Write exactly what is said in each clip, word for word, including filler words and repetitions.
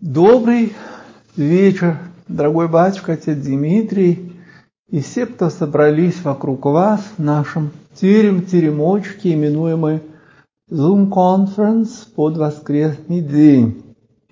Добрый вечер, дорогой батюшка, отец Дмитрий, и все, кто собрались вокруг вас в нашем терем-теремочке, именуемый Zoom Conference под воскресный день.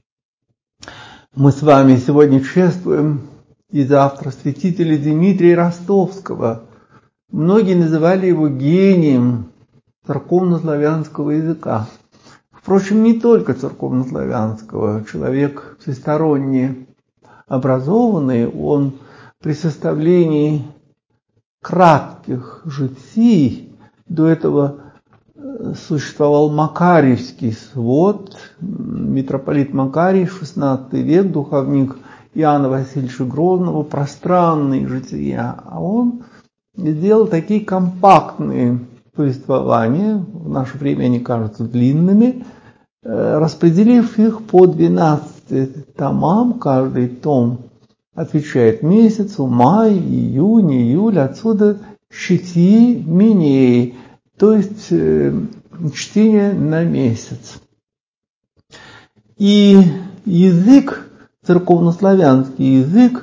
Мы с вами сегодня чествуем и завтра святителя Дмитрия Ростовского. Многие называли его гением церковнославянского языка. Впрочем, не только церковнославянского. Человек всесторонне образованный, он при составлении кратких житий, до этого существовал Макарьевский свод, митрополит Макарий, шестнадцатый век, духовник Иоанна Васильевича Грозного, пространные жития, а он сделал такие компактные повествования, в наше время они кажутся длинными, распределив их по двенадцати томам, каждый том отвечает месяцу, май, июнь, июль, отсюда чти миней, то есть чтение на месяц. И язык, церковнославянский язык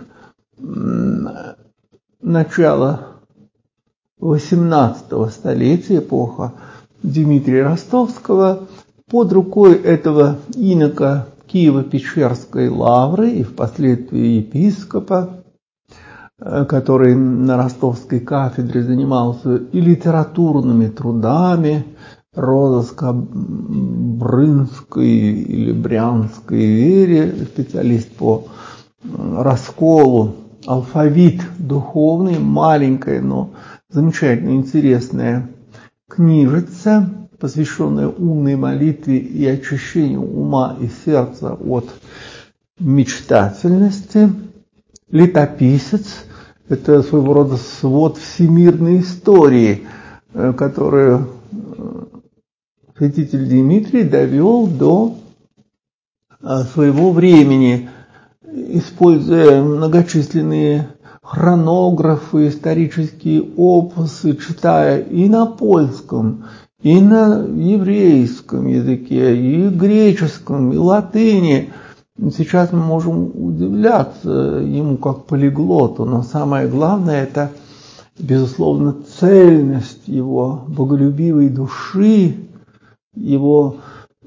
начала восемнадцатого столетия, эпоха Дмитрия Ростовского, под рукой этого инока Киево-Печерской лавры и впоследствии епископа, который на ростовской кафедре занимался и литературными трудами, розыска брынской или брянской вере, специалист по расколу, алфавит духовный, маленькая, но замечательно интересная книжица, посвященная умной молитве и очищению ума и сердца от мечтательности. Летописец – это своего рода свод всемирной истории, которую святитель Дмитрий довел до своего времени, используя многочисленные хронографы, исторические опусы, читая и на польском, и на еврейском языке, и греческом, и латыни. Сейчас мы можем удивляться ему как полиглоту, но самое главное – это, безусловно, цельность его боголюбивой души, его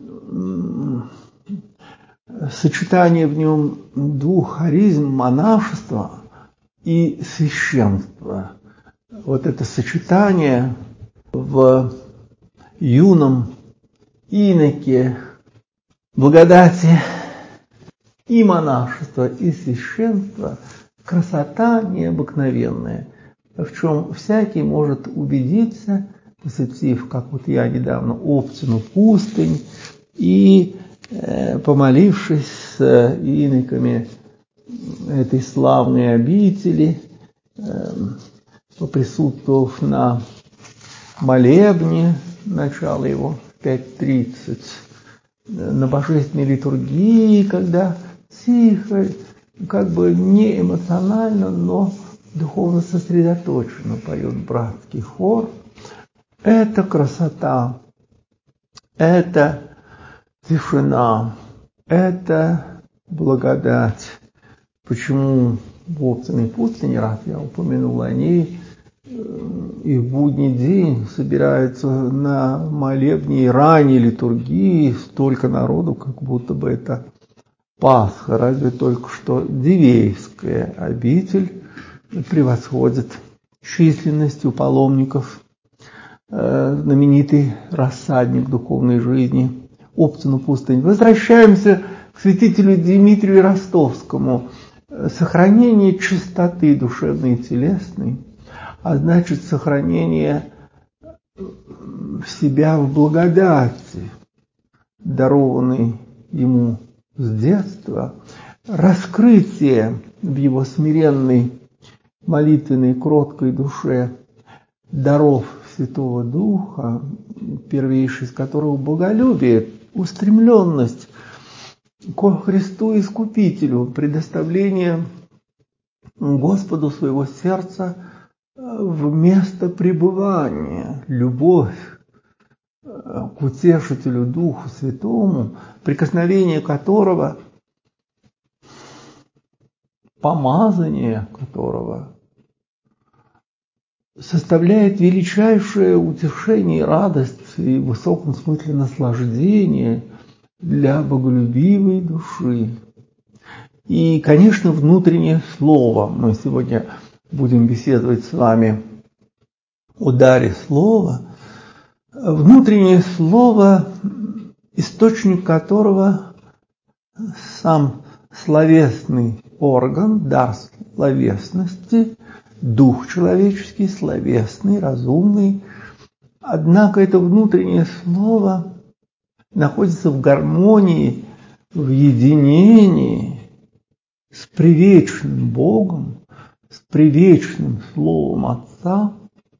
сочетание в нем двух харизм, монашества и священства. Вот это сочетание в юном иноке благодати и монашества, и священства, красота необыкновенная, в чем всякий может убедиться, посетив, как вот я недавно, Овцину пустынь, и э, помолившись с иноками этой славной обители, э, поприсутствовав на молебне, начало его в пять тридцать, на божественной литургии, когда тихо, как бы не эмоционально, но духовно сосредоточенно поет братский хор. Это красота, это тишина, это благодать. Почему в Овциной пустыне, раз я упомянул о ней, и в будний день собирается на молебне и ранней литургии столько народу, как будто бы это Пасха, разве только что Дивеевская обитель превосходит численностью паломников э, знаменитый рассадник духовной жизни Овцину пустынь. Возвращаемся к святителю Дмитрию Ростовскому. Сохранение чистоты душевной и телесной, а значит сохранение себя в благодати, дарованной ему с детства, раскрытие в его смиренной, молитвенной, кроткой душе даров Святого Духа, первейший из которого боголюбие, устремленность ко Христу Искупителю, предоставление Господу своего сердца в место пребывания, любовь к Утешителю Духу Святому, прикосновение которого помазание которого составляет величайшее утешение и радость, и в высоком смысле наслаждение для боголюбивой души. И, конечно, внутреннее слово. Мы сегодня будем беседовать с вами о даре слова. Внутреннее слово, источник которого сам словесный орган, дар словесности, дух человеческий, словесный, разумный. Однако это внутреннее слово находится в гармонии, в единении с привечным Богом, с привечным Словом Отца,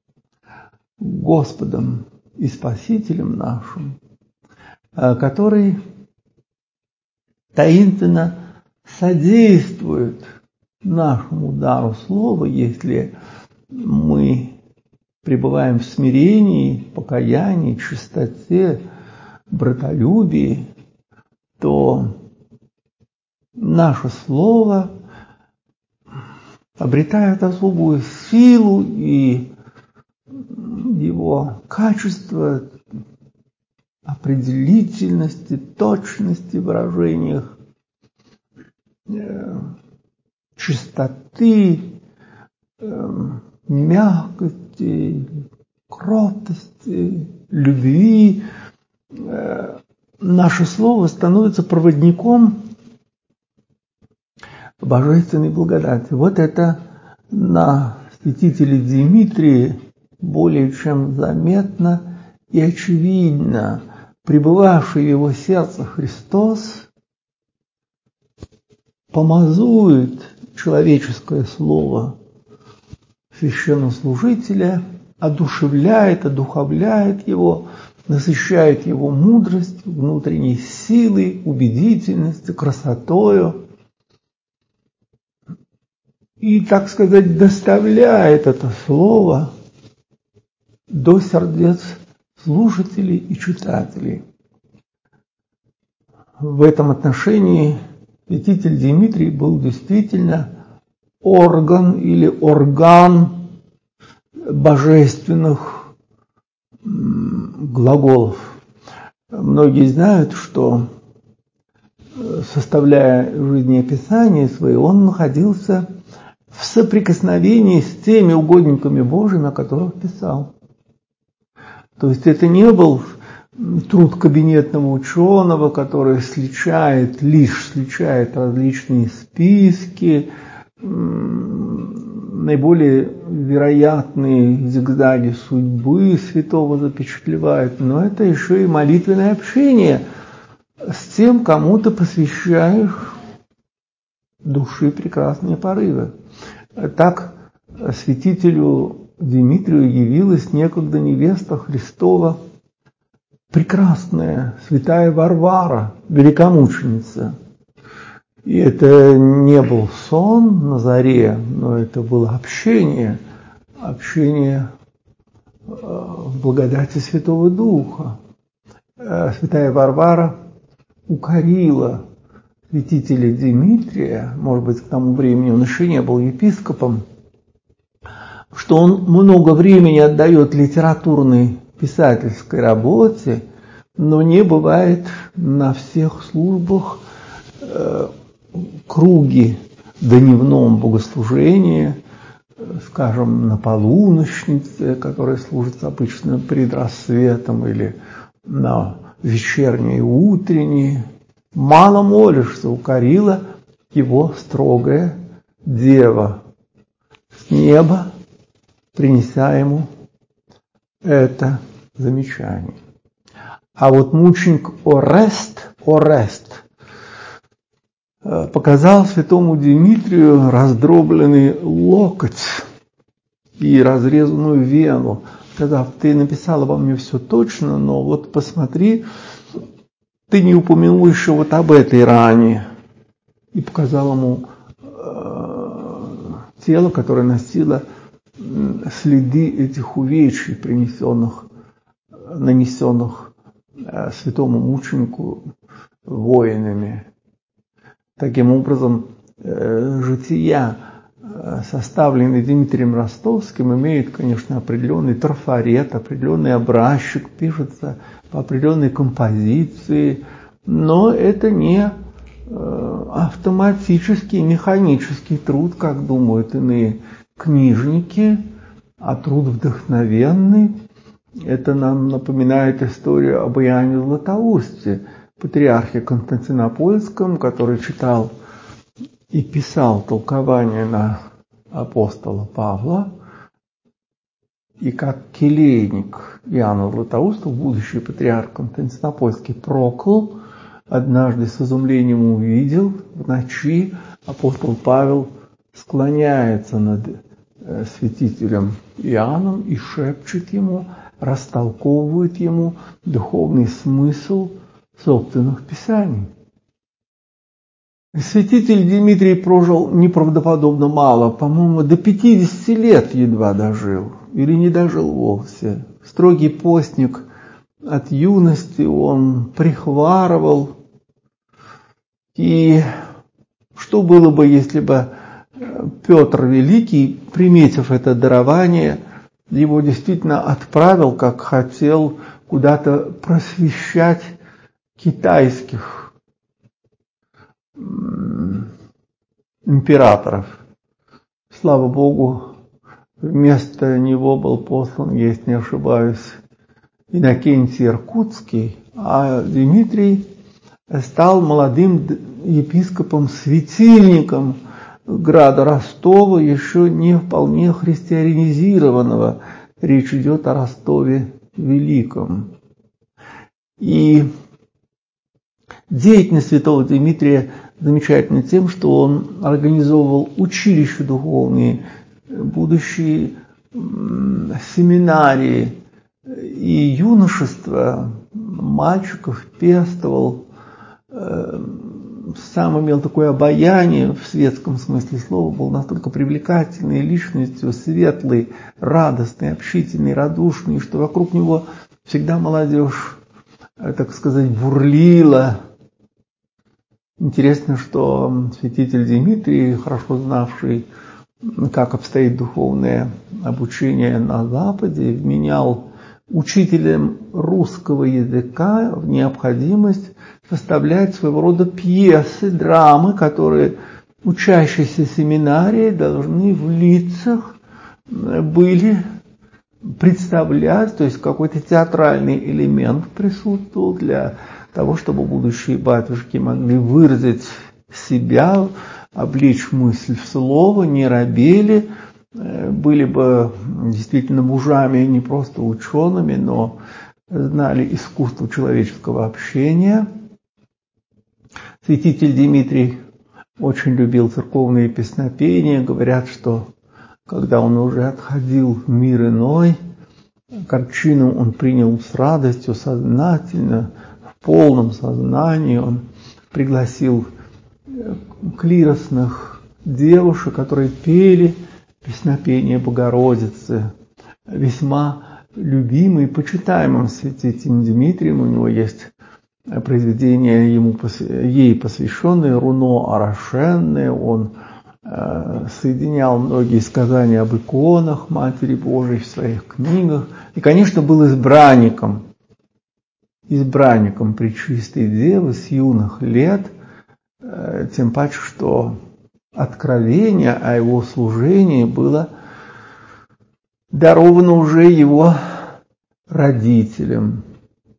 Господом и Спасителем нашим, который таинственно содействует нашему дару слова, если мы пребываем в смирении, покаянии, чистоте, братолюбии, то наше слово обретает особую силу, и его качество, определительности, точности в выражениях, чистоты, мягкости, кротости, любви. Наше слово становится проводником божественной благодати. Вот это на святителе Димитрии более чем заметно и очевидно. Пребывавший в его сердце Христос помазует человеческое слово священнослужителя, одушевляет, одуховляет его, насыщает его мудростью, внутренней силой, убедительностью, красотою. И, так сказать, доставляет это слово до сердец слушателей и читателей. В этом отношении святитель Димитрий был действительно орган или орган божественных глаголов. Многие знают, что, составляя жизнеописание свои, он находился в соприкосновении с теми угодниками Божьими, о которых писал. То есть это не был труд кабинетного ученого, который сличает, лишь сличает различные списки, наиболее вероятные зигзаги судьбы святого запечатлевает, но это еще и молитвенное общение с тем, кому ты посвящаешь души прекрасные порывы. Так святителю Димитрию явилась некогда невеста Христова, прекрасная святая Варвара, великомученица. И это не был сон на заре, но это было общение, общение в благодати Святого Духа. Святая Варвара укорила святителя Димитрия, может быть, к тому времени он еще не был епископом, что он много времени отдает литературной писательской работе, но не бывает на всех службах э, круги дневном богослужении, скажем, на полуночнице, которая служится обычно перед рассветом, или на вечерней и утренней. Мало молишься, укорила его строгая дева с неба, принеся ему это замечание. А вот мученик Орест, Орест показал святому Димитрию раздробленный локоть и разрезанную вену, сказав: ты написал обо мне все точно, но вот посмотри, ты не упомянул еще вот об этой ране. И показал ему э, тело, которое носило следы этих увечий, принесенных, нанесенных э, святому мученику воинами. Таким образом, э, жития, составленный Дмитрием Ростовским, имеет, конечно, определенный трафарет, определенный образчик, пишется по определенной композиции, но это не автоматический, механический труд, как думают иные книжники, а труд вдохновенный. Это нам напоминает историю об Иоанне Златоусте, патриархе Константинопольском, который читал и писал толкование на апостола Павла, и как келейник Иоанна Златоуста, будущий патриарх Константинопольский, Прокл, однажды с изумлением увидел в ночи апостол Павел склоняется над святителем Иоанном и шепчет ему, растолковывает ему духовный смысл собственных писаний. Святитель Дмитрий прожил неправдоподобно мало, по-моему, до пятидесяти лет едва дожил, или не дожил вовсе. Строгий постник от юности, он прихварывал. И что было бы, если бы Петр Великий, приметив это дарование, его действительно отправил, как хотел, куда-то просвещать китайских императоров. Слава Богу, вместо него был послан, если не ошибаюсь, Иннокентий Иркутский, а Дмитрий стал молодым епископом-светильником града Ростова, еще не вполне христианизированного. Речь идет о Ростове Великом. И деятельность святого Дмитрия замечательна тем, что он организовывал училища духовные, будущие семинарии, и юношество мальчиков пестовал, сам имел такое обаяние в светском смысле слова, был настолько привлекательной личностью, светлой, радостной, общительной, радушной, что вокруг него всегда молодежь, так сказать, бурлила. Интересно, что святитель Дмитрий, хорошо знавший, как обстоит духовное обучение на Западе, вменял учителям русского языка в необходимость составлять своего рода пьесы, драмы, которые учащиеся семинарии должны в лицах были представлять, то есть какой-то театральный элемент присутствовал для того, чтобы будущие батюшки могли выразить себя, облечь мысль в слово, не робели, были бы действительно мужами, не просто учеными, но знали искусство человеческого общения. Святитель Дмитрий очень любил церковные песнопения. Говорят, что когда он уже отходил в мир иной, кончину он принял с радостью, сознательно, в полном сознании. Он пригласил клиросных девушек, которые пели песнопение Богородицы, весьма любимый и почитаемым святителем Дмитрием. У него есть произведение ему, ей посвященное, руно орошенное. Он э, соединял многие сказания об иконах Матери Божией в своих книгах. И, конечно, был избранником, избранником Пречистой Девы с юных лет, э, тем паче, что откровение о его служении было даровано уже его родителям.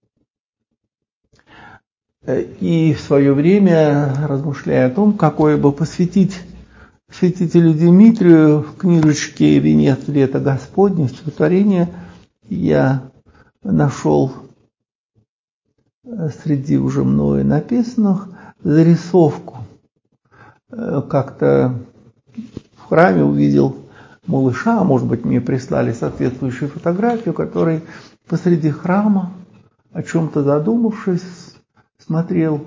И в свое время, размышляя о том, какое бы посвятить святителю Дмитрию в книжечке «Венец лета Господня. Стихотворение», я нашел среди уже мною написанных зарисовку. Как-то в храме увидел малыша, а может быть, мне прислали соответствующую фотографию, который посреди храма, о чем-то задумавшись, смотрел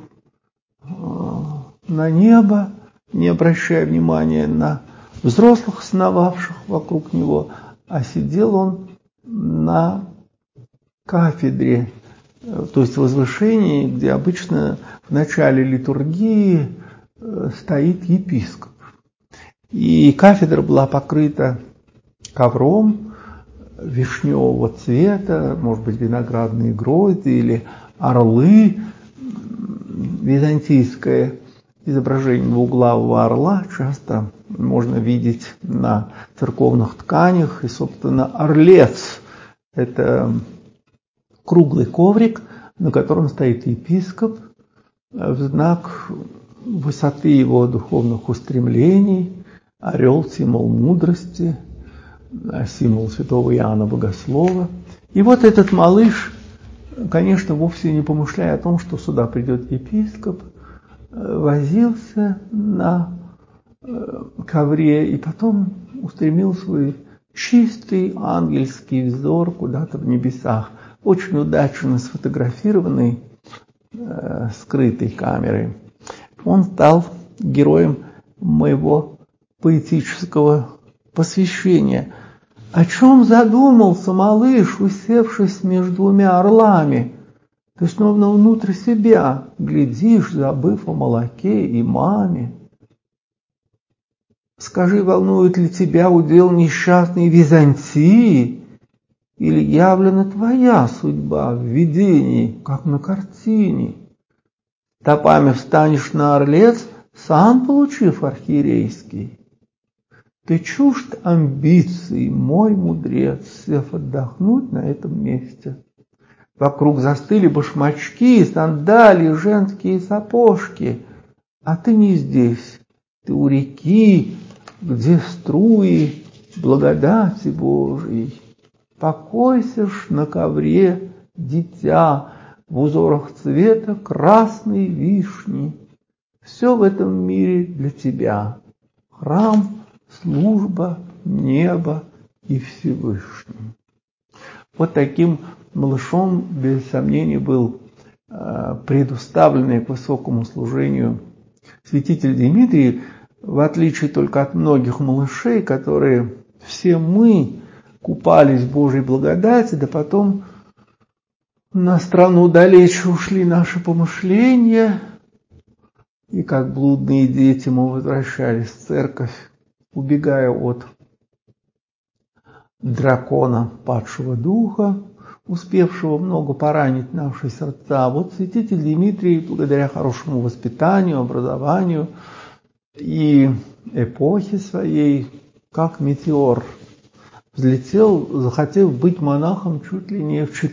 на небо, не обращая внимания на взрослых, сновавших вокруг него, а сидел он на кафедре, то есть возвышении, где обычно в начале литургии стоит епископ. И кафедра была покрыта ковром вишневого цвета, может быть, виноградные грозди или орлы, византийское изображение двуглавого орла часто можно видеть на церковных тканях. И, собственно, орлец – это круглый коврик, на котором стоит епископ в знак высоты его духовных устремлений. Орел – символ мудрости, символ святого Иоанна Богослова. И вот этот малыш, конечно, вовсе не помышляя о том, что сюда придет епископ, возился на ковре и потом устремил свой чистый ангельский взор куда-то в небесах, очень удачно сфотографированный э, скрытой камерой. Он стал героем моего поэтического посвящения. О чем задумался малыш, усевшись между двумя орлами? Ты словно внутрь себя глядишь, забыв о молоке и маме. Скажи, волнует ли тебя удел несчастной Византии, или явлена твоя судьба в видении, как на картине? Стопами встанешь на орлец, сан получив архиерейский. Ты чужд амбиций, мой мудрец, сев отдохнуть на этом месте. Вокруг застыли башмачки, сандалии, женские сапожки. А ты не здесь, ты у реки, где струи благодати Божией. Покойся ж на ковре, дитя, в узорах цвета красной вишни. Все в этом мире для тебя. Храм, служба, небо и Всевышний. Вот таким малышом, без сомнений, был э, предуставленный к высокому служению святитель Димитрий, в отличие только от многих малышей, которые все мы купались в Божьей благодати, да потом на страну далече ушли наши помышления, и как блудные дети мы возвращались в церковь, убегая от дракона падшего духа, успевшего много поранить наши сердца. Вот святитель Димитрий, благодаря хорошему воспитанию, образованию и эпохе своей, как метеор, взлетел, захотев быть монахом чуть ли не в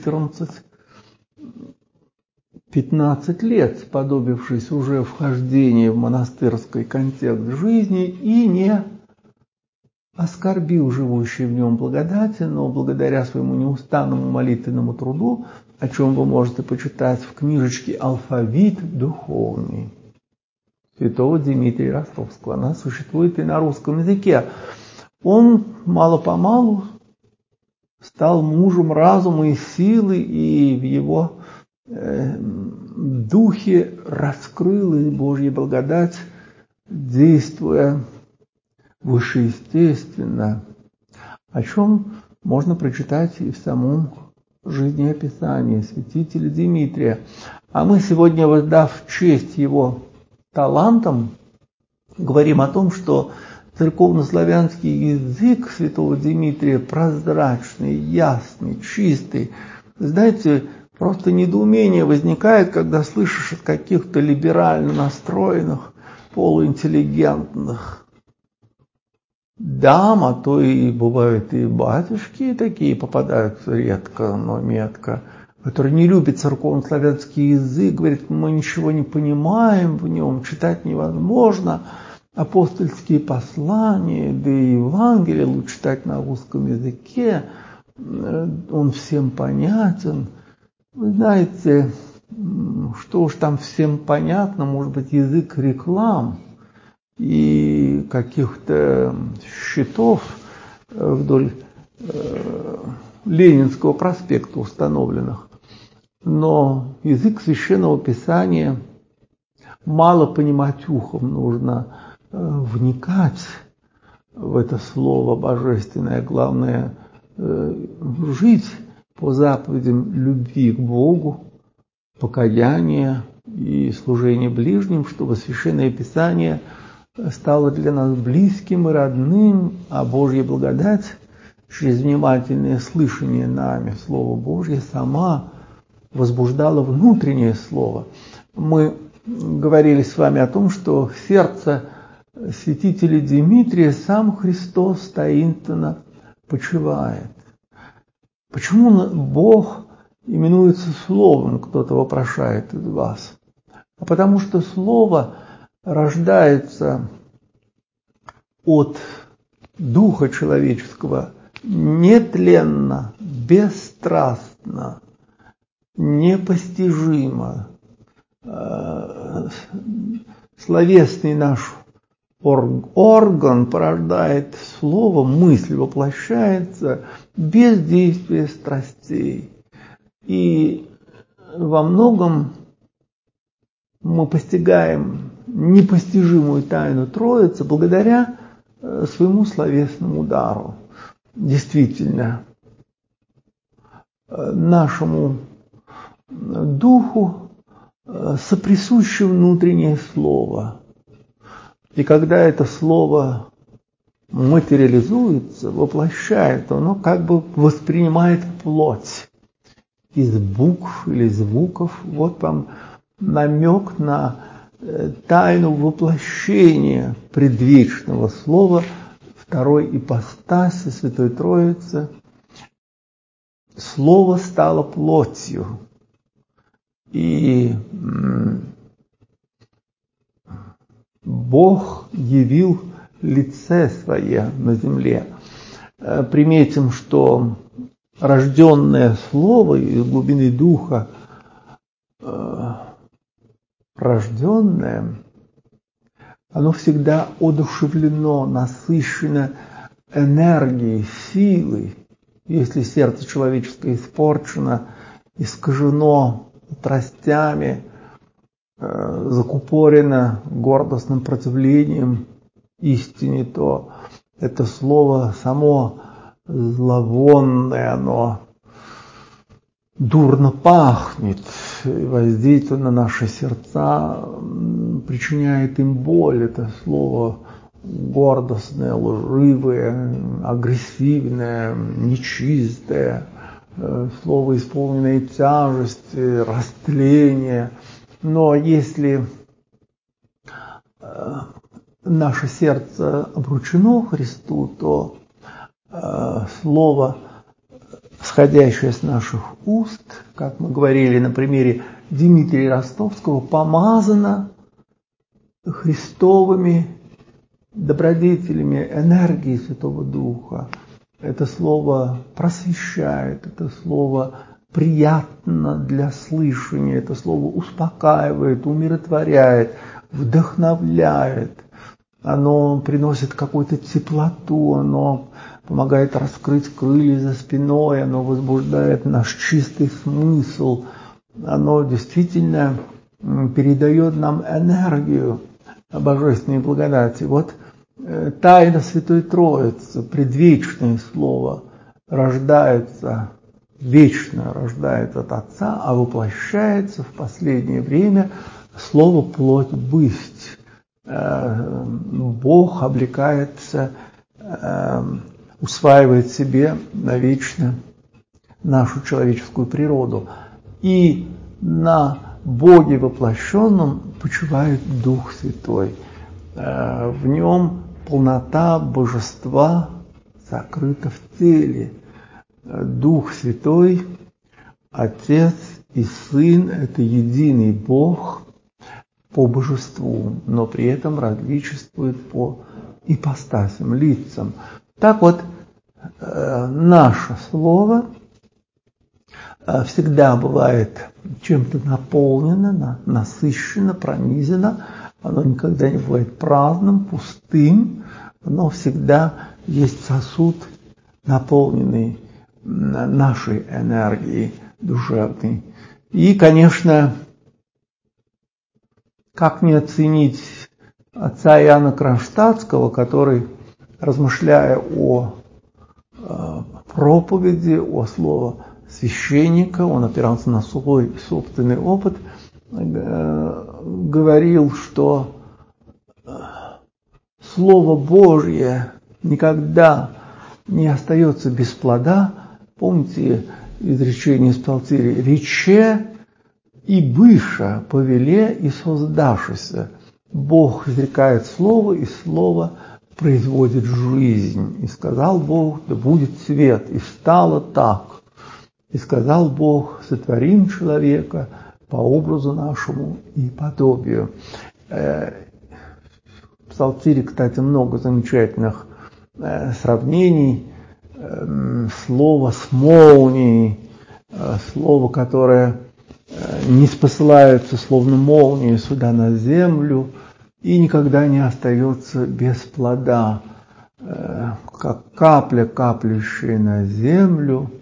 четырнадцать-пятнадцать лет, сподобившись уже вхождения в монастырский контекст жизни и не оскорбил живущей в нем благодати, но благодаря своему неустанному молитвенному труду, о чем вы можете почитать в книжечке «Алфавит духовный» святого Дмитрия Ростовского. Она существует и на русском языке. Он мало-помалу стал мужем разума и силы, и в его э, духе раскрылась Божья благодать, действуя вышеестественно, о чем можно прочитать и в самом жизнеописании святителя Димитрия. А мы сегодня, воздав честь его талантам, говорим о том, что церковнославянский язык святого Димитрия прозрачный, ясный, чистый. Знаете, просто недоумение возникает, когда слышишь от каких-то либерально настроенных, полуинтеллигентных дам, а то и бывают и батюшки такие, попадаются редко, но метко, которые не любят церковнославянский язык, говорят, мы ничего не понимаем в нем, читать невозможно, апостольские послания, да и Евангелие лучше читать на русском языке, он всем понятен. Вы знаете, что уж там всем понятно, может быть, язык реклам и каких-то щитов вдоль э, Ленинского проспекта установленных. Но язык Священного Писания мало понимать ухом, нужно э, вникать в это Слово Божественное. Главное э, жить по заповедям любви к Богу, покаяния, и служение ближним, чтобы Священное Писание стало для нас близким и родным, а Божья благодать через внимательное слышание нами Слова Божье сама возбуждала внутреннее слово. Мы говорили с вами о том, что в сердце святителя Димитрия сам Христос таинственно почивает. Почему Бог именуется Словом, кто-то вопрошает из вас? А потому что Слово рождается от Духа человеческого нетленно, бесстрастно, непостижимо. Словесный наш орган порождает слово, мысль воплощается без действия страстей. И во многом мы постигаем непостижимую тайну Троицы благодаря своему словесному удару. Действительно, нашему духу соприсуще внутреннее слово. И когда это слово материализуется, воплощает, оно как бы воспринимает плоть из букв или звуков. Вот вам намек на тайну воплощения предвечного слова второй ипостаси Святой Троицы. Слово стало плотью. И Бог явил лице свое на земле. Приметим, что рожденное Слово из глубины Духа, рожденное, оно всегда одушевлено, насыщено энергией, силой. Если сердце человеческое испорчено, искажено страстями, закупорено гордостным противлением истине, то это слово само зловонное, оно дурно пахнет, воздействует на наши сердца, причиняет им боль. Это слово гордостное, лживое, агрессивное, нечистое, слово, исполненное тяжести, растления. Но если наше сердце обручено Христу, то слово, сходящее с наших уст, как мы говорили на примере Дмитрия Ростовского, помазано Христовыми добродетелями, энергией Святого Духа. Это слово просвещает, это слово приятно для слышания, это слово успокаивает, умиротворяет, вдохновляет. Оно приносит какую-то теплоту, оно помогает раскрыть крылья за спиной, оно возбуждает наш чистый смысл, оно действительно передает нам энергию божественной благодати. Вот тайна Святой Троицы, предвечное Слово, рождается, вечно рождается от Отца, а воплощается в последнее время Слово плоть бысть. Бог облекается, усваивает себе навечно нашу человеческую природу. И на Боге воплощенном почивает Дух Святой. В нем полнота божества сокрыта в теле. Дух Святой, Отец и Сын – это единый Бог по божеству, но при этом различествует по ипостасям, лицам. Так вот, наше слово всегда бывает чем-то наполнено, насыщено, пронизано. Оно никогда не бывает праздным, пустым. Оно всегда есть сосуд, наполненный нашей энергией душевной. И, конечно, как не оценить отца Иоанна Кронштадтского, который, размышляя о э, проповеди, о слове священника, он опирался на свой собственный опыт, говорил, что Слово Божье никогда не остается без плода. Помните изречение из Псалтири: «Рече и быша повеле и создавшися». Бог изрекает слово, и слово производит жизнь. И сказал Бог: да будет свет, и стало так. И сказал Бог: сотворим человека по образу нашему и подобию. В Псалтире, кстати, много замечательных сравнений. Слово с молнией, слово, которое не спосылается словно молния сюда на землю и никогда не остается без плода, как капля, каплющая на землю.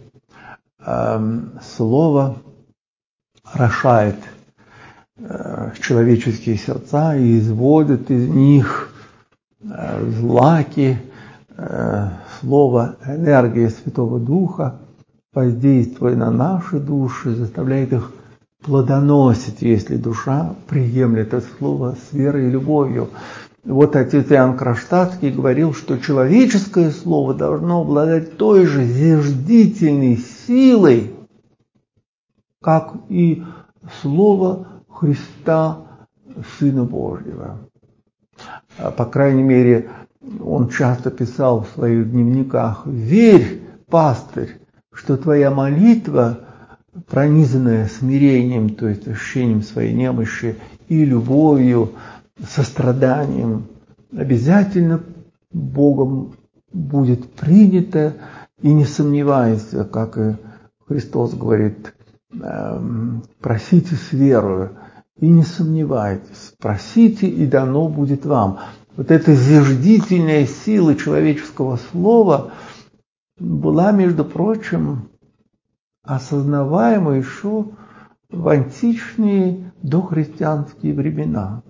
Слово орошает человеческие сердца и изводит из них злаки. Слово, энергия Святого Духа, воздействуя на наши души, заставляет их плодоносить, если душа приемлет это слово с верой и любовью. Вот отец Иоанн Кронштадтский говорил, что человеческое слово должно обладать той же зиждительной силой, как и слово Христа, Сына Божьего. По крайней мере, он часто писал в своих дневниках: «Верь, пастырь, что твоя молитва, пронизанная смирением, то есть ощущением своей немощи, и любовью, состраданием, обязательно Богом будет принята, и не сомневайся», как и Христос говорит: «Просите с верою, и не сомневайтесь, просите, и дано будет вам». Вот эта зиждительная сила человеческого слова была, между прочим, осознаваема еще в античные дохристианские времена.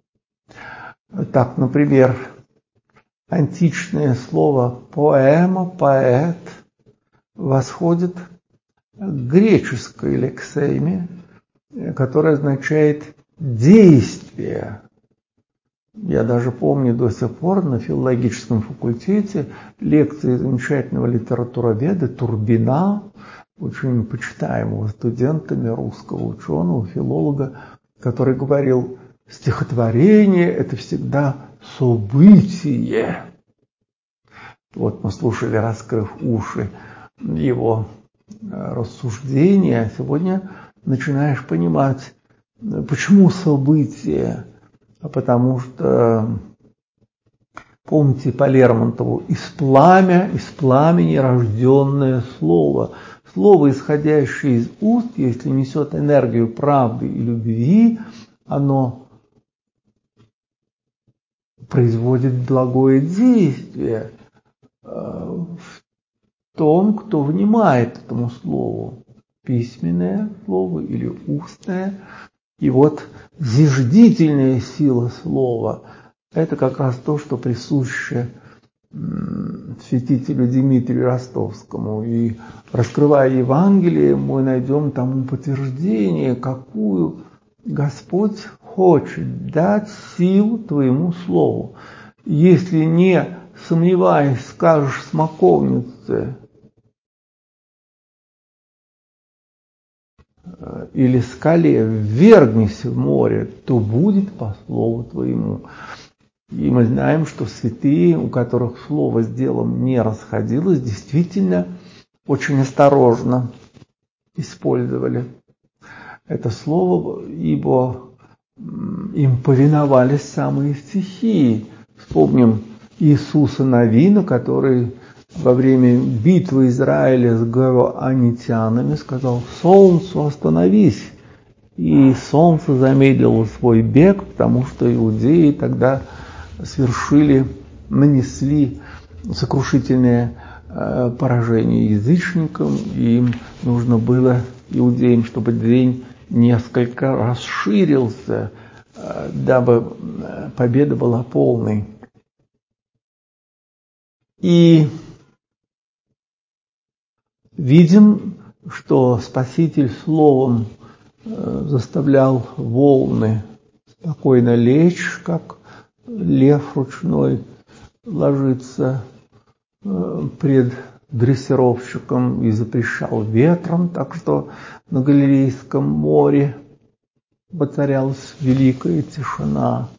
Так, например, античное слово поэма, поэт восходит к греческой лексеме, которая означает действие. Я даже помню до сих пор на филологическом факультете лекции замечательного литературоведа Турбина, очень почитаемого студентами, русского ученого, филолога, который говорил: стихотворение – это всегда событие. Вот мы слушали, раскрыв уши, его рассуждения, а сегодня начинаешь понимать, почему событие. А потому что, помните по Лермонтову, из пламя, из пламени рожденное слово. Слово, исходящее из уст, если несет энергию правды и любви, оно производит благое действие в том, кто внимает этому слову. Письменное слово или устное. И вот зиждительная сила слова – это как раз то, что присуще святителю Дмитрию Ростовскому. И раскрывая Евангелие, мы найдем тому подтверждение, какую Господь хочет дать силу твоему слову. Если не сомневаясь, скажешь смоковнице или скале: ввергнись в море, то будет по слову твоему. И мы знаем, что святые, у которых слово с делом не расходилось, действительно очень осторожно использовали это слово, ибо им повиновались самые стихии. Вспомним Иисуса Навина, который во время битвы Израиля с гаоанитянами сказал: солнцу остановись. И солнце замедлило свой бег, потому что иудеи тогда свершили, нанесли сокрушительное поражение язычникам, и им нужно было, иудеям, чтобы день несколько расширился, дабы победа была полной. И видим, что Спаситель словом заставлял волны спокойно лечь, как лев ручной ложится пред дрессировщиком, и запрещал ветром, так что на Галилейском море воцарялась великая тишина.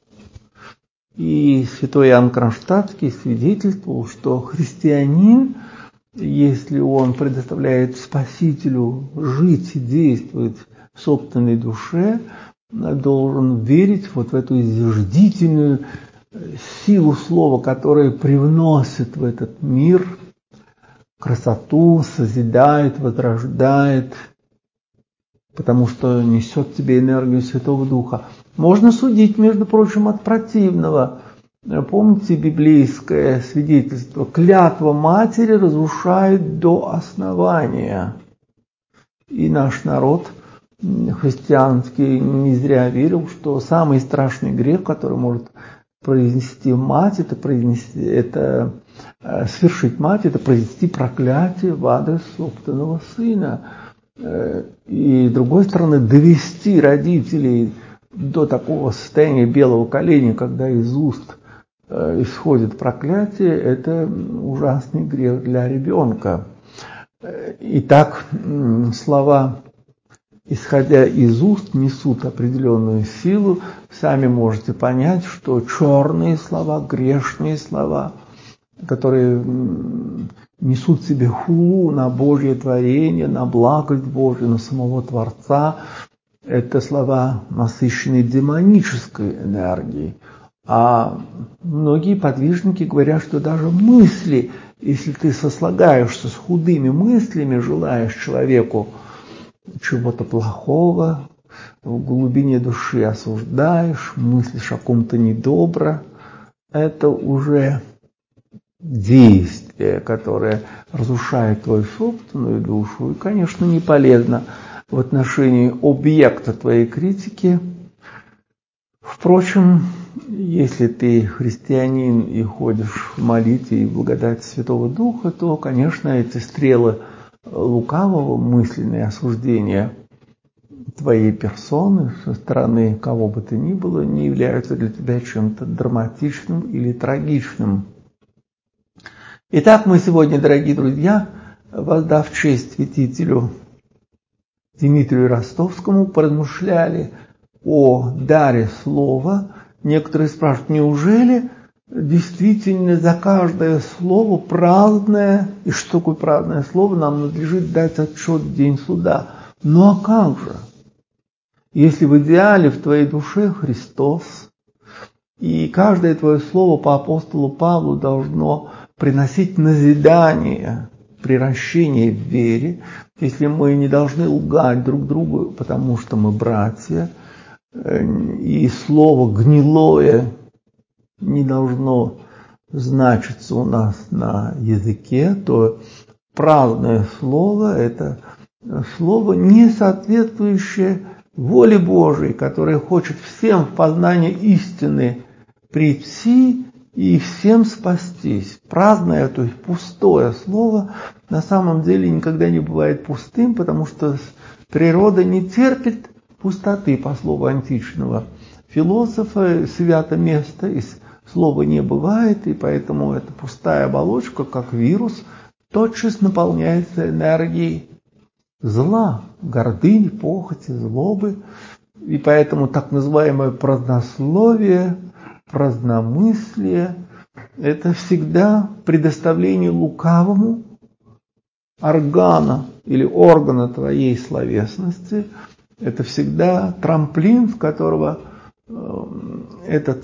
И святой Иоанн Кронштадтский свидетельствовал, что христианин, если он предоставляет Спасителю жить и действовать в собственной душе, должен верить вот в эту зиждительную силу слова, которая привносит в этот мир красоту, созидает, возрождает, потому что несет в себе энергию Святого Духа. Можно судить, между прочим, от противного. Помните библейское свидетельство? Клятва матери разрушает до основания. И наш народ христианский не зря верил, что самый страшный грех, который может произнести мать, это, произнести, это свершить мать, это произнести проклятие в адрес собственного сына. И, с другой стороны, довести родителей до такого состояния белого коленя, когда из уст исходит проклятие, это ужасный грех для ребенка. Итак, слова, исходя из уст, несут определенную силу. Сами можете понять, что черные слова, грешные слова, которые несут в себе хулу на Божье творение, на благость Божью, на самого Творца, это слова, насыщенные демонической энергией. А многие подвижники говорят, что даже мысли, если ты сослагаешься с худыми мыслями, желаешь человеку чего-то плохого, в глубине души осуждаешь, мыслишь о ком-то недобро, это уже действие, которое разрушает твою собственную душу и, конечно, не полезно в отношении объекта твоей критики. Впрочем, если ты христианин и ходишь в молитве и в благодати Святого Духа, то, конечно, эти стрелы лукавого, мысленные осуждения твоей персоны со стороны кого бы то ни было не являются для тебя чем-то драматичным или трагичным. Итак, мы сегодня, дорогие друзья, воздав честь святителю Дмитрию Ростовскому, поразмышляли о даре слова. Некоторые спрашивают, неужели действительно за каждое слово праздное, и что такое праздное слово, нам надлежит дать отчет в день суда? Ну а как же? Если в идеале в твоей душе Христос, и каждое твое слово по апостолу Павлу должно приносить назидание, приращение в вере, если мы не должны лгать друг другу, потому что мы братья, и слово гнилое не должно значиться у нас на языке, то праздное слово – это слово, не соответствующее воле Божией, которая хочет всем в познание истины прийти и всем спастись. Праздное, то есть пустое слово, на самом деле никогда не бывает пустым, потому что природа не терпит пустоты, по слову античного философа. Свято место из слова не бывает, и поэтому эта пустая оболочка, как вирус, тотчас наполняется энергией зла, гордыни, похоти, злобы. И поэтому так называемое празднословие, праздномыслие – это всегда предоставление лукавому органа или органа твоей словесности. Это всегда трамплин, в которого этот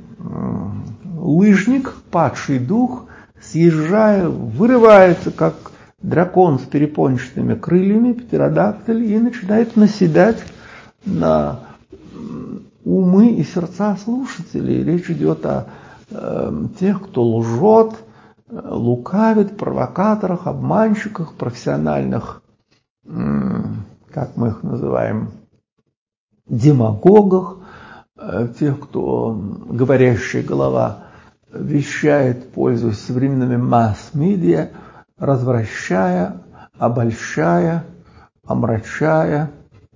лыжник, падший дух, съезжая, вырывается, как дракон с перепончатыми крыльями, птеродактиль, и начинает наседать на умы и сердца слушателей. Речь идет о э, тех, кто лжет, лукавит, провокаторах, обманщиках, профессиональных, э, как мы их называем, демагогах, э, тех, кто говорящая голова вещает, пользуясь современными масс-медиа, развращая, обольщая, омрачая,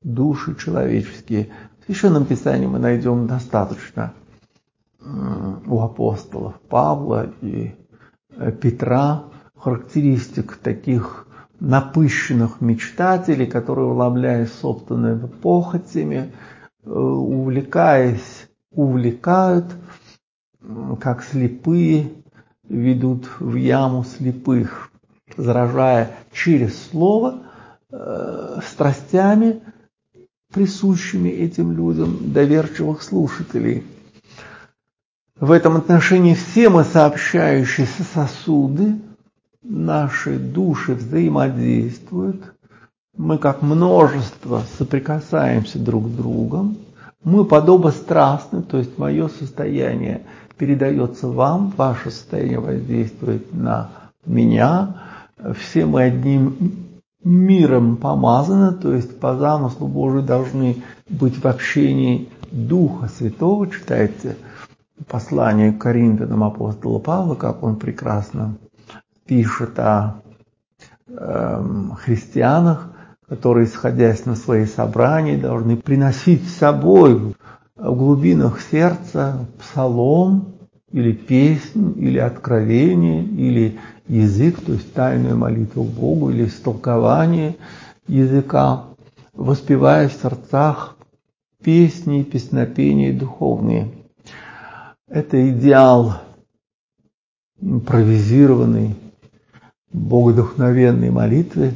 души человеческие. В Священном Писании мы найдем достаточно у апостолов Павла и Петра характеристик таких напыщенных мечтателей, которые, уловляясь собственными похотями, увлекаясь, увлекают, как слепые ведут в яму слепых, заражая через слово э, страстями, присущими этим людям, доверчивых слушателей. В этом отношении все мы сообщающиеся сосуды, наши души взаимодействуют, мы как множество соприкасаемся друг с другом, мы подобострастны, то есть мое состояние передается вам, ваше состояние воздействует на меня, все мы одним миром помазаны, то есть по замыслу Божию должны быть в общении Духа Святого. Читайте послание к Коринфянам апостола Павла, как он прекрасно пишет о э, христианах, которые, сходясь на свои собрания, должны приносить с собой в глубинах сердца псалом или песнь, или откровение, или язык, то есть тайную молитву к Богу, или истолкование языка, воспевая в сердцах песни и песнопения духовные. Это идеал импровизированной, богодухновенной молитвы,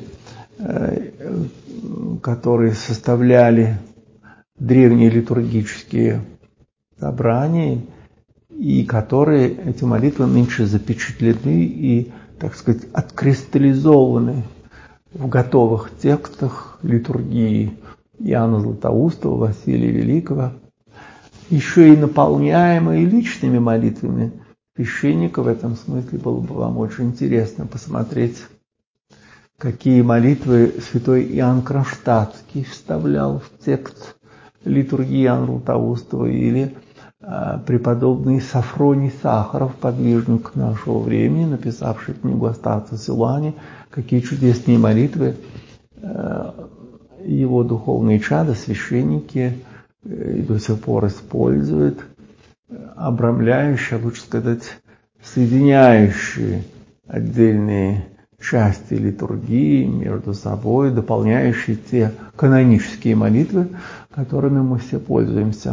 которые составляли древние литургические собрания, и которые, эти молитвы, нынче запечатлены и, так сказать, откристаллизованы в готовых текстах литургии Иоанна Златоустова, Василия Великого, еще и наполняемые личными молитвами священника. В этом смысле было бы вам очень интересно посмотреть, какие молитвы святой Иоанн Кронштадтский вставлял в текст литургии Иоанна Златоустова, или э, преподобный Сафроний Сахаров, подвижник нашего времени, написавший книгу «Остаться в Силуане», какие чудесные молитвы э, его духовные чада, священники, э, до сих пор используют, обрамляющие, лучше сказать, соединяющие отдельные части литургии между собой, дополняющие те канонические молитвы, которыми мы все пользуемся.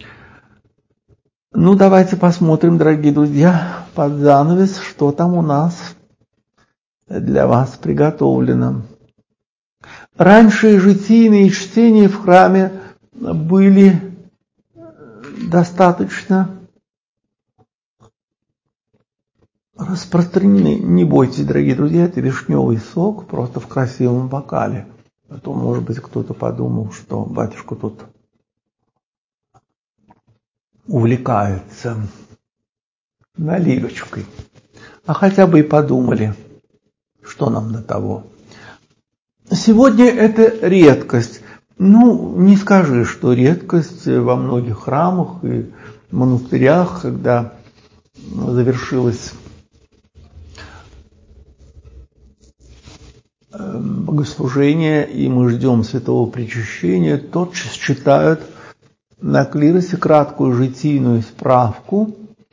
Ну, давайте посмотрим, дорогие друзья, под занавес, что там у нас для вас приготовлено. Раньше житийные чтения в храме были достаточно распространены. Не бойтесь, дорогие друзья, это вишневый сок, просто в красивом бокале. А то, может быть, кто-то подумал, что батюшка тут увлекается наливочкой. А хотя бы и подумали, что нам до того. Сегодня это редкость. Ну, не скажи, что редкость во многих храмах и монастырях, когда завершилось богослужение, и мы ждем святого причащения, тотчас читают на клиросе краткую житийную справку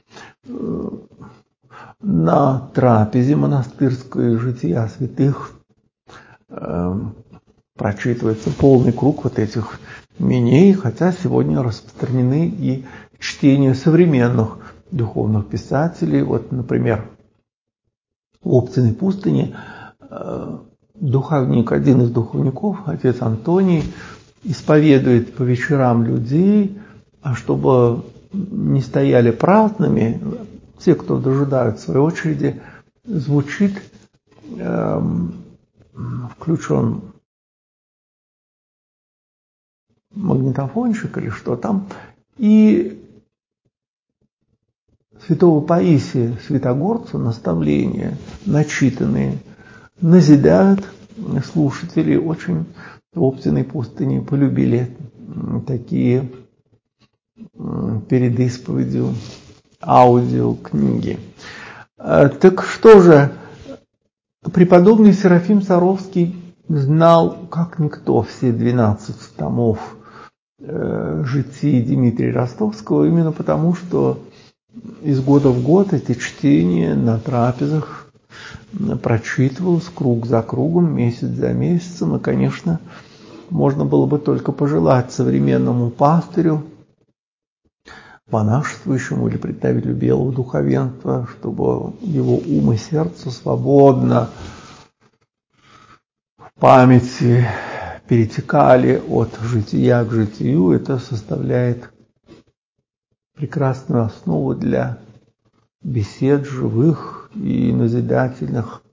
на трапезе монастырской жития святых. Прочитывается полный круг вот этих миней, хотя сегодня распространены и чтения современных духовных писателей. Вот, например, в Оптиной пустыне духовник, один из духовников, отец Антоний, исповедует по вечерам людей, а чтобы не стояли праздными, те, кто дожидают своей очереди, звучит, э, включен магнитофончик или что там, и святого Паисия Святогорца наставления, начитанные, назидают слушателей. Очень в Оптиной пустыне полюбили такие перед исповедью аудиокниги. Так что же, преподобный Серафим Саровский знал, как никто, все двенадцать томов э, житий Дмитрия Ростовского, именно потому, что из года в год эти чтения на трапезах прочитывалось круг за кругом, месяц за месяцем, и, конечно, можно было бы только пожелать современному пастырю, монашествующему или представителю белого духовенства, чтобы его ум и сердце свободно в памяти перетекали от жития к житию. Это составляет прекрасную основу для бесед живых и назидательных,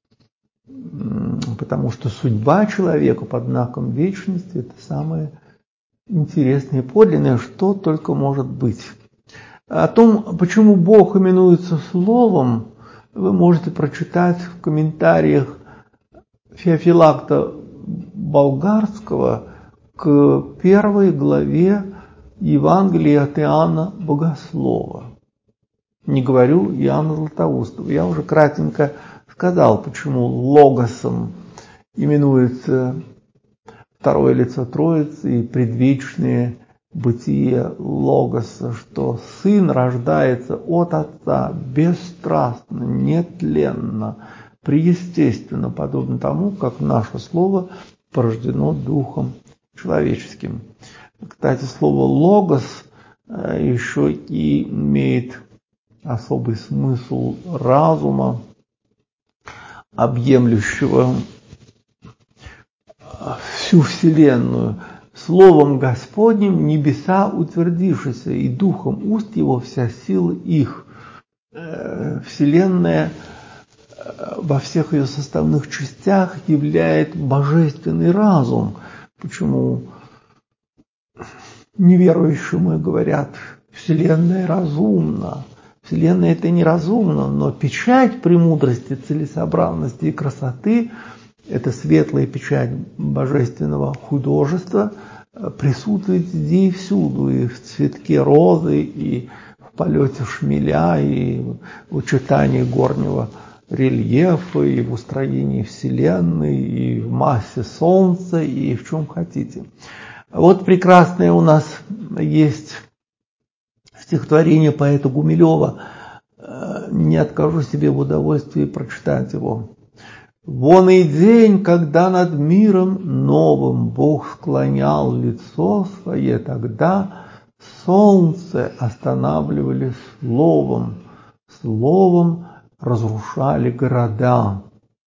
потому что судьба человека под знаком вечности – это самое интересное и подлинное, что только может быть. О том, почему Бог именуется Словом, вы можете прочитать в комментариях Феофилакта Болгарского к первой главе Евангелия от Иоанна Богослова. Не говорю Иоанна Златоустова. Я уже кратенько сказал, почему логосом именуется второе лицо Троицы и предвечное бытие логоса, что Сын рождается от Отца бесстрастно, нетленно, преестественно, подобно тому, как наше слово порождено Духом человеческим. Кстати, слово «логос» еще и имеет особый смысл разума, объемлющего всю вселенную. Словом Господним небеса утвердившиеся, и духом уст его вся сила их. Вселенная во всех ее составных частях являет божественный разум. Почему неверующие говорят, Вселенная разумна. Вселенная это неразумно, но печать премудрости, целесообразности и красоты – это светлая печать божественного художества, присутствует везде и всюду, и в цветке розы, и в полете шмеля, и в вычитании горнего рельефа, и в устроении Вселенной, и в массе Солнца, и в чем хотите. Вот прекрасное у нас есть стихотворение поэта Гумилева. Не откажу себе в удовольствии прочитать его. «Вон и день, когда над миром новым Бог склонял лицо свое, тогда солнце останавливали словом, словом разрушали города.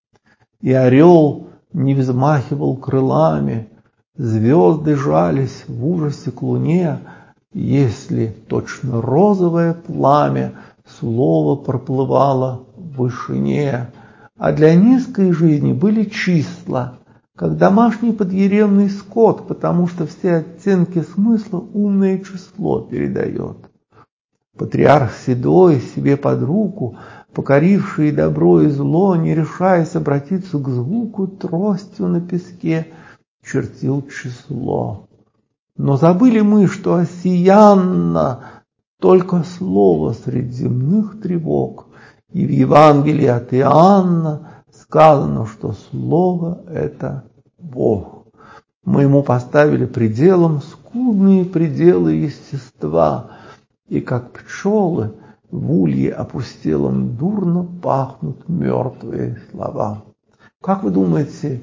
И орел не взмахивал крылами, звезды жались в ужасе к луне, если точно розовое пламя слово проплывало в вышине. А для низкой жизни были числа, как домашний подъеремный скот, потому что все оттенки смысла умное число передает. Патриарх седой, себе под руку, покоривший добро и зло, не решаясь обратиться к звуку, тростью на песке чертил число. Но забыли мы, что осиянно только слово среди земных тревог, и в Евангелии от Иоанна сказано, что слово – это Бог. Мы ему поставили пределом скудные пределы естества, и как пчелы в улье опустелом дурно пахнут мертвые слова. Как вы думаете,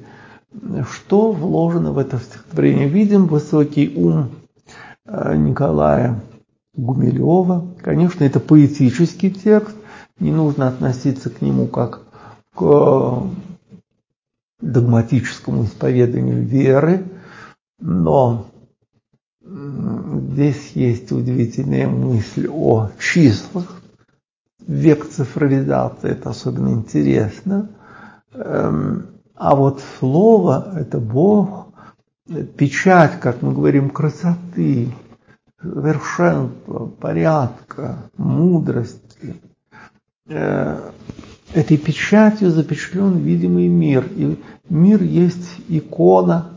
что вложено в это стихотворение? Видим высокий ум Николая Гумилева. Конечно, это поэтический текст, не нужно относиться к нему как к догматическому исповеданию веры, но здесь есть удивительная мысль о числах. Век цифровизации – это особенно интересно. А вот слово – это Бог, печать, как мы говорим, красоты, совершенства, порядка, мудрости. Этой печатью запечатлен видимый мир. И мир есть икона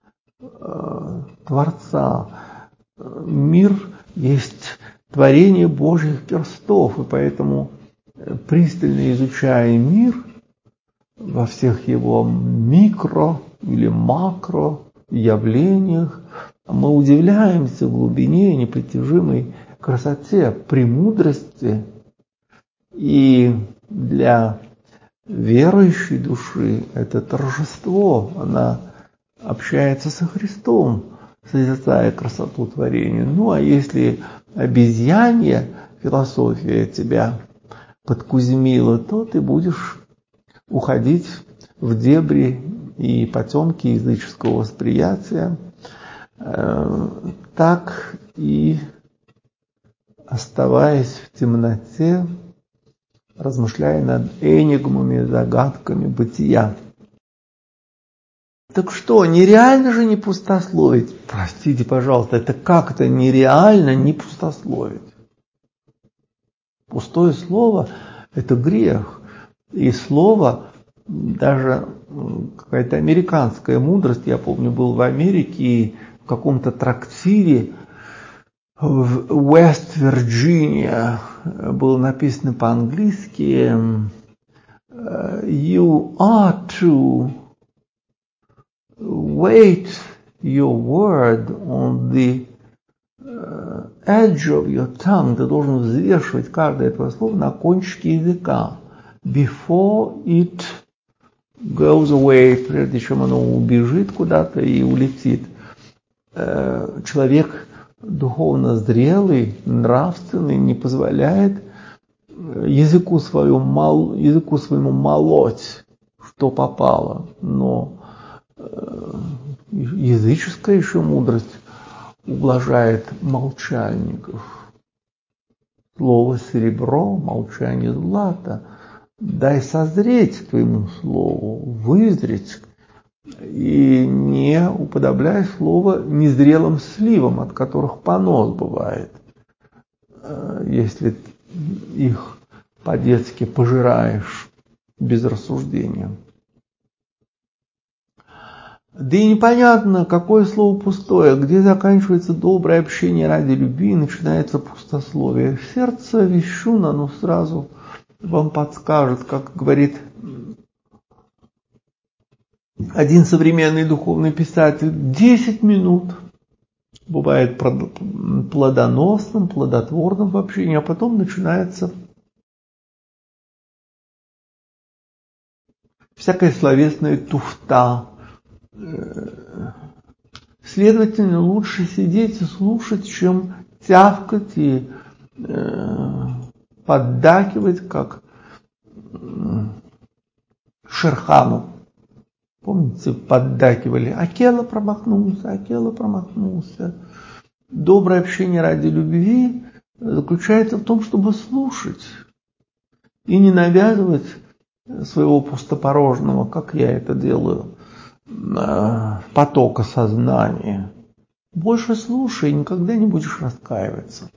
Творца. Мир есть творение Божьих перстов. И поэтому, пристально изучая мир во всех его микро или макро явлениях, мы удивляемся глубине и непостижимой красоте, премудрости. И для верующей души это торжество, она общается со Христом, созерцая красоту творения. Ну а если обезьянья философия тебя подкузмила, то ты будешь уходить в дебри и потемки языческого восприятия, так и оставаясь в темноте, размышляя над энигмами, загадками бытия. Так что, нереально же не пустословить? Простите, пожалуйста, это как-то нереально не пустословить? Пустое слово – это грех. И слово, даже какая-то американская мудрость, я помню, был в Америке, и в каком-то трактире в Уэст-Вирджиния было написано по-английски «You are to wait your word on the edge of your tongue». Ты должен взвешивать каждое твое слово на кончике языка. Before it goes away, прежде чем оно убежит куда-то и улетит. Человек духовно зрелый, нравственный, не позволяет языку своему, языку своему молоть, что попало. Но языческая еще мудрость ублажает молчальников. Слово серебро, молчание злато. Дай созреть твоему слову, вызреть, и не уподобляй слово незрелым сливам, от которых понос бывает, если их по-детски пожираешь без рассуждения. Да и непонятно, какое слово пустое, где заканчивается доброе общение ради любви и начинается пустословие. Сердце вещуно, оно сразу вам подскажет, как говорит один современный духовный писатель, десять минут бывает плодоносным, плодотворным в общении, а потом начинается всякая словесная туфта. Следовательно, лучше сидеть и слушать, чем тявкать и поддакивать, как Шерхану. Помните, поддакивали, Акела промахнулся, Акела промахнулся. Доброе общение ради любви заключается в том, чтобы слушать и не навязывать своего пустопорожного, как я это делаю, потока сознания. Больше слушай, и никогда не будешь раскаиваться.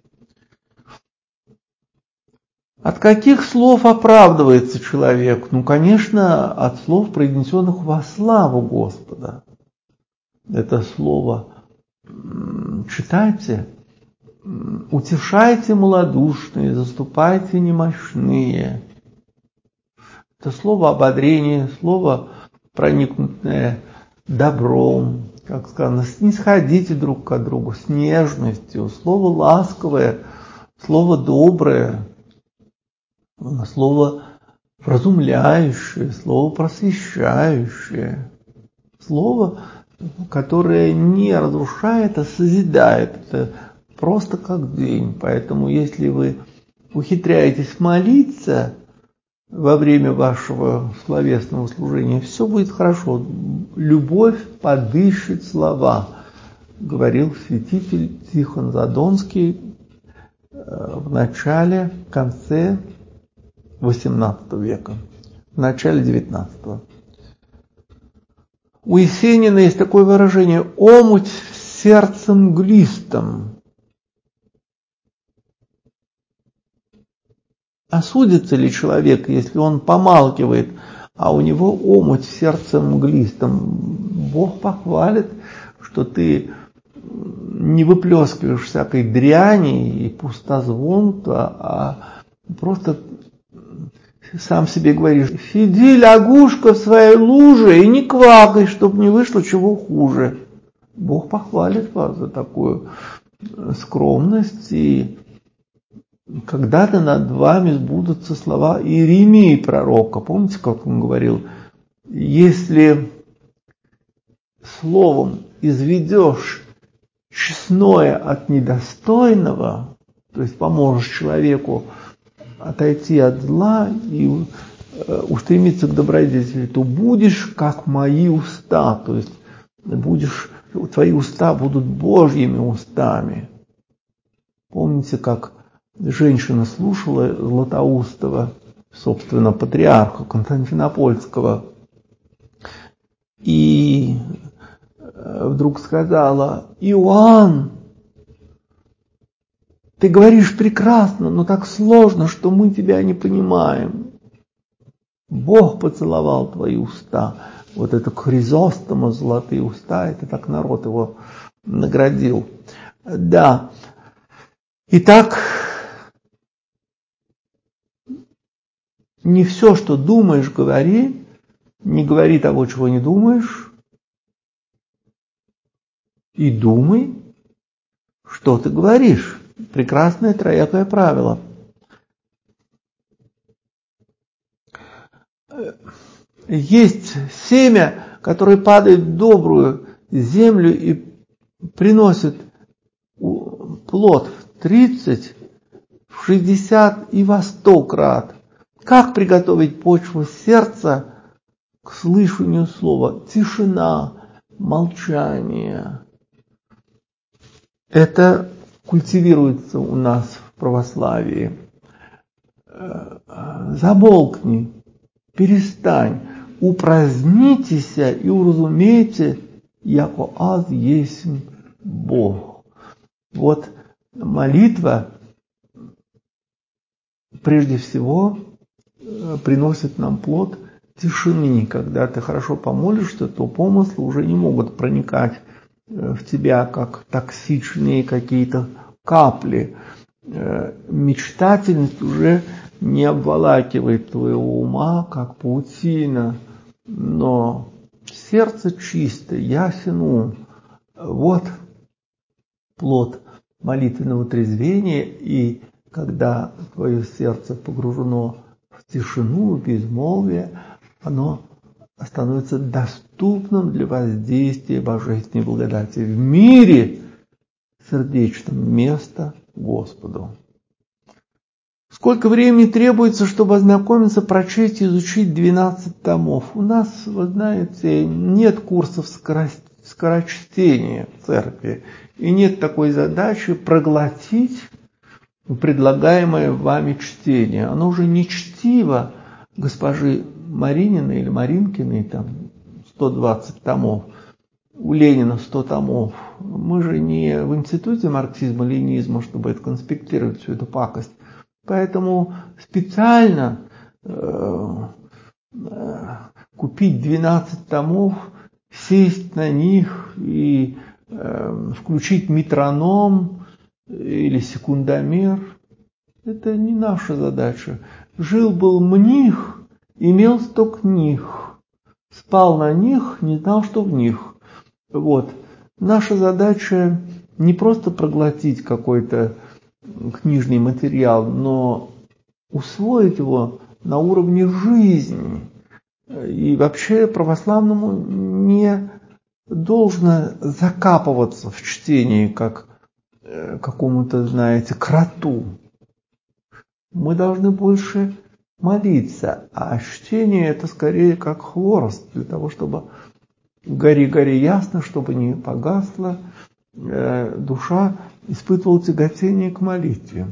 От каких слов оправдывается человек? Ну, конечно, от слов, произнесенных во славу Господа. Это слово читайте. Утешайте малодушные, заступайте немощные. Это слово ободрения, слово проникнутое добром, как сказано, снисходите друг к другу с нежностью, слово ласковое, слово доброе, слово вразумляющее, слово просвещающее, слово, которое не разрушает, а созидает. Это просто как день. Поэтому, если вы ухитряетесь молиться во время вашего словесного служения, все будет хорошо. Любовь подыщет слова, говорил святитель Тихон Задонский в начале, в конце восемнадцатого века, в начале девятнадцатого. У Есенина есть такое выражение «омуть сердцем мглистом». Осудится ли человек, если он помалкивает, а у него омуть в сердце мглистом? Бог похвалит, что ты не выплескиваешь всякой дряни и пустозвонства, а просто сам себе говоришь: сиди, лягушка, в своей луже и не квакай, чтобы не вышло чего хуже. Бог похвалит вас за такую скромность, и когда-то над вами сбудутся слова Иеремии пророка. Помните, как он говорил: если словом изведешь честное от недостойного, то есть поможешь человеку отойти от зла и устремиться к добродетели, то будешь как мои уста, то есть будешь, твои уста будут Божьими устами. Помните, как женщина слушала Златоустова, собственно, патриарха Константинопольского, и вдруг сказала: Иоанн, ты говоришь прекрасно, но так сложно, что мы тебя не понимаем. Бог поцеловал твои уста. Вот это Хризостома, золотые уста, это так народ его наградил. Да. Итак, не все, что думаешь, говори. Не говори того, чего не думаешь. И думай, что ты говоришь. Прекрасное троякое правило. Есть семя, которое падает в добрую землю и приносит плод в тридцать, в шестьдесят и во сто крат. Как приготовить почву сердца к слышанию слова? Тишина, молчание. Это культивируется у нас в православии. Замолкни, перестань, упразднитесь и уразумейте, яко аз есть Бог. Вот молитва прежде всего приносит нам плод тишины. Когда ты хорошо помолишься, то помыслы уже не могут проникать в тебя, как токсичные какие-то капли. Мечтательность уже не обволакивает твоего ума, как паутина, но сердце чисто, ясен ум. Вот плод молитвенного трезвения, и когда твое сердце погружено в тишину, в безмолвие, оно становится доступным для воздействия божественной благодати. В мире сердечном место Господу. Сколько времени требуется, чтобы ознакомиться, прочесть и изучить двенадцать томов? У нас, вы знаете, нет курсов скорочтения в церкви, и нет такой задачи проглотить предлагаемое вами чтение. Оно уже не чтиво госпожи Марининой или Маринкиной, там сто двадцать томов, у Ленина сто томов. Мы же не в институте марксизма-ленинизма, чтобы это конспектировать, всю эту пакость. Поэтому специально э, э, купить двенадцать томов, сесть на них и э, включить метроном или секундомер — это не наша задача. Жил-был мних, имел сто книг, спал на них, не знал, что в них. Вот. Наша задача не просто проглотить какой-то книжный материал, но усвоить его на уровне жизни. И вообще православному не должно закапываться в чтении, как какому-то, знаете, кроту. Мы должны больше молиться, а чтение — это скорее как хворост, для того, чтобы гори-гори ясно, чтобы не погасла, душа испытывала тяготение к молитве.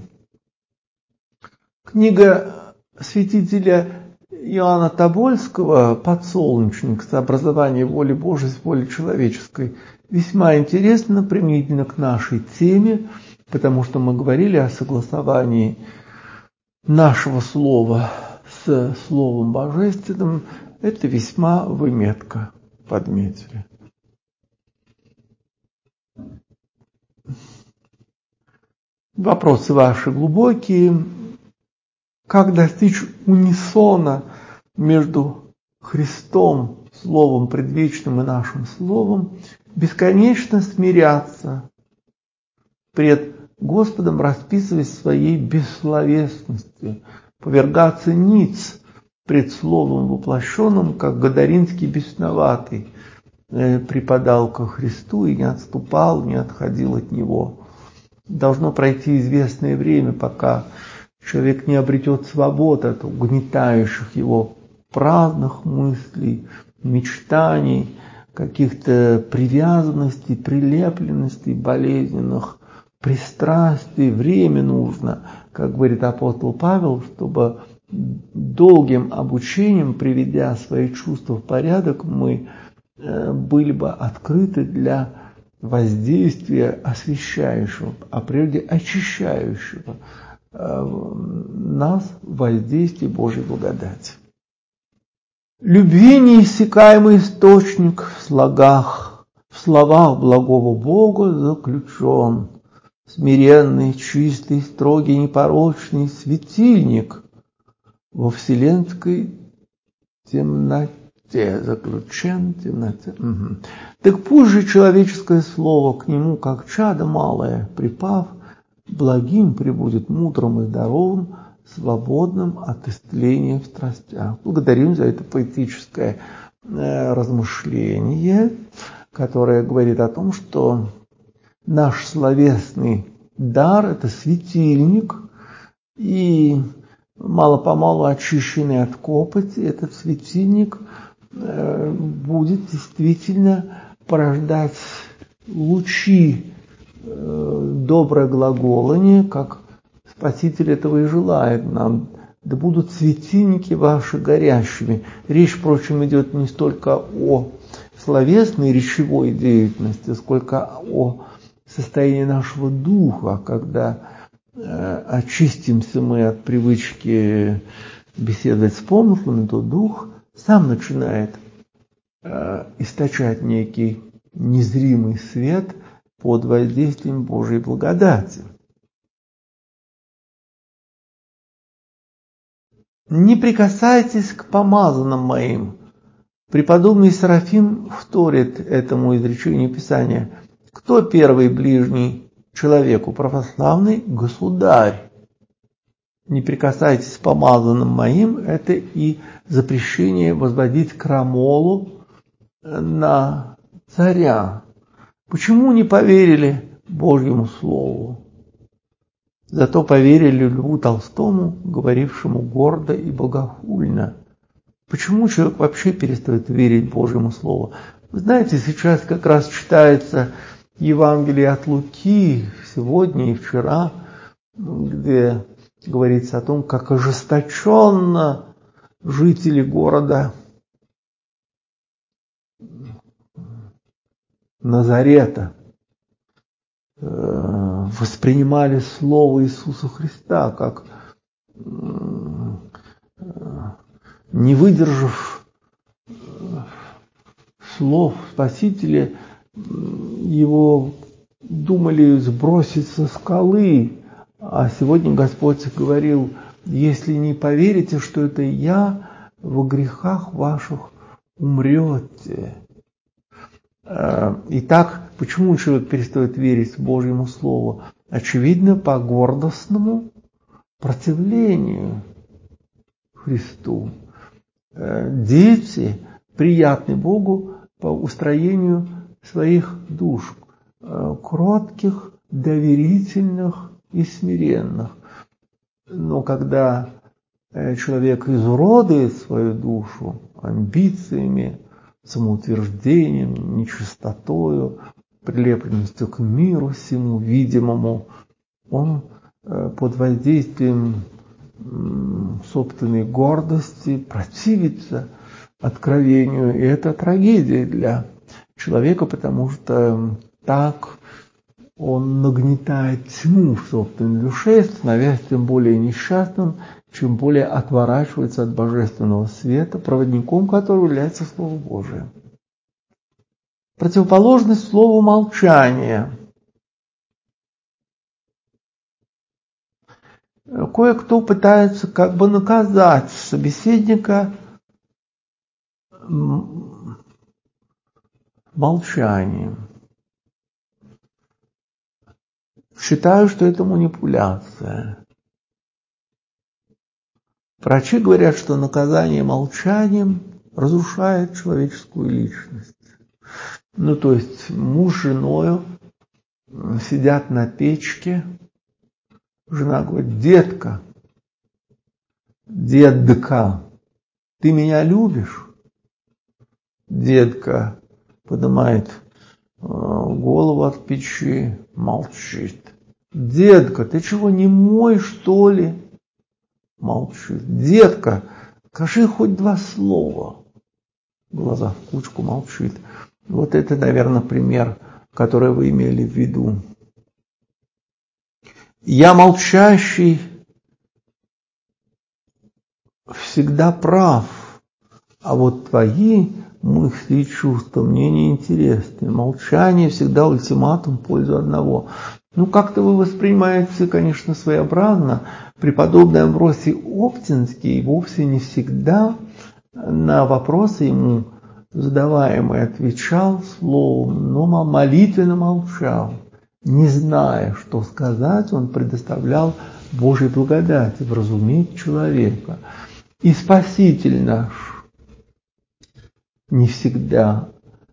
Книга святителя Иоанна Тобольского «Подсолнечник. Сообразование воли Божией с волей человеческой» весьма интересна применительно к нашей теме, потому что мы говорили о согласовании нашего слова с Словом Божественным. Это весьма вы метко подметили. Вопросы ваши глубокие. как достичь унисона между Христом, Словом предвечным и нашим Словом, бесконечно смиряться пред Господом, расписываясь в своей бессловесности, повергаться ниц пред Словом воплощенным, как Гадаринский бесноватый э, припадал ко Христу и не отступал, не отходил от Него. Должно пройти известное время, пока человек не обретет свободу от угнетающих его праздных мыслей, мечтаний, каких-то привязанностей, прилепленностей болезненных, пристрастий. Время нужно, как говорит апостол Павел, чтобы долгим обучением, приведя свои чувства в порядок, мы были бы открыты для воздействия освящающего, а прежде очищающего нас воздействие Божьей благодати. Любви неиссякаемый источник в слогах, в словах благого Бога заключен, смиренный, чистый, строгий, непорочный светильник во вселенской темноте, заключен в темноте. Угу. Так пусть же человеческое слово к нему, как чадо малое, припав, благим прибудет, мудрым и здоровым, свободным от истления в страстях. Благодарим за это поэтическое э, размышление, которое говорит о том, что наш словесный дар – это светильник, и мало-помалу очищенный от копоти, этот светильник э, будет действительно порождать лучи, э, доброе глаголание, как Спаситель этого и желает нам. Да будут светильники ваши горящими. Речь, впрочем, идет не столько о словесной речевой деятельности, сколько о состоянии нашего духа, когда э, очистимся мы от привычки беседовать с помыслами, то дух сам начинает э, источать некий незримый свет под воздействием Божьей благодати. Не прикасайтесь к помазанным моим. Преподобный Серафим вторит этому изречению Писания. Кто первый ближний человеку? Православный государь. Не прикасайтесь к помазанным моим. Это и запрещение возводить крамолу на царя. Почему не поверили Божьему Слову? Зато поверили Льву Толстому, говорившему гордо и богохульно. Почему человек вообще перестает верить Божьему Слову? Вы знаете, сейчас как раз читается Евангелие от Луки сегодня и вчера, где говорится о том, как ожесточенно жители города Назарета воспринимали Слово Иисуса Христа, как, не выдержав слов Спасителя, его думали сбросить со скалы. А сегодня Господь говорил: если не поверите, что это я, во грехах ваших умрете. Итак, почему человек перестает верить Божьему Слову? Очевидно, по гордостному противлению Христу. Дети приятны Богу по устроению своих душ, кротких, доверительных и смиренных. Но когда человек изуродует свою душу амбициями, самоутверждением, нечистотою, прилепленностью к миру всему видимому, он под воздействием собственной гордости противится откровению. И это трагедия для человека, потому что так он нагнетает тьму в собственной душе, становясь тем более несчастным, чем более отворачивается от божественного света, проводником которого является Слово Божие. Противоположность слову молчания. кое-кто пытается как бы наказать собеседника молчанием. Считаю, что это манипуляция. Врачи говорят, что наказание молчанием разрушает человеческую личность. Ну, то есть муж с женой сидят на печке, жена говорит: детка, детка, ты меня любишь? Детка поднимает голову от печи, молчит. Детка, ты чего, немой, что ли? Молчит. Детка, скажи хоть два слова. Глаза в кучку, молчит. Вот это, наверное, пример, который вы имели в виду. Я молчащий всегда прав, а вот твои мысли и чувства мне не интересны. Молчание всегда ультиматум в пользу одного. Ну, как-то вы воспринимаете, конечно, своеобразно. Преподобный Амвросий Оптинский вовсе не всегда на вопросы ему задаваемые отвечал словом, но молитвенно молчал. Не зная, что сказать, он предоставлял Божьей благодати вразуметь человека. И Спаситель наш не всегда